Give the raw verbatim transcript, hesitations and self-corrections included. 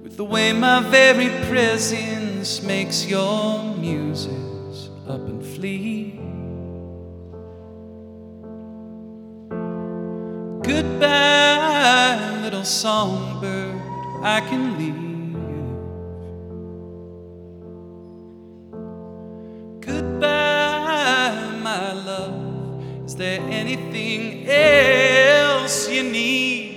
with the way my very presence makes your muses up and flee. Goodbye, little songbird, I can leave. Goodbye, my love, is there anything else you need?